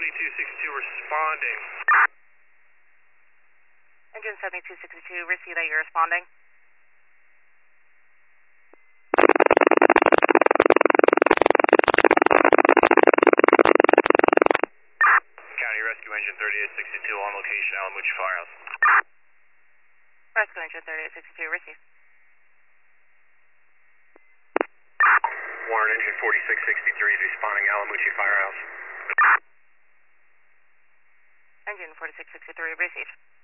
7262 responding. Engine 7262, receive that you're responding. County Rescue Engine 3862 on location, Alamucci Firehouse. Rescue Engine 3862, receive. Warren Engine 4663 is responding, Alamucci Firehouse. Engine 4663, receive.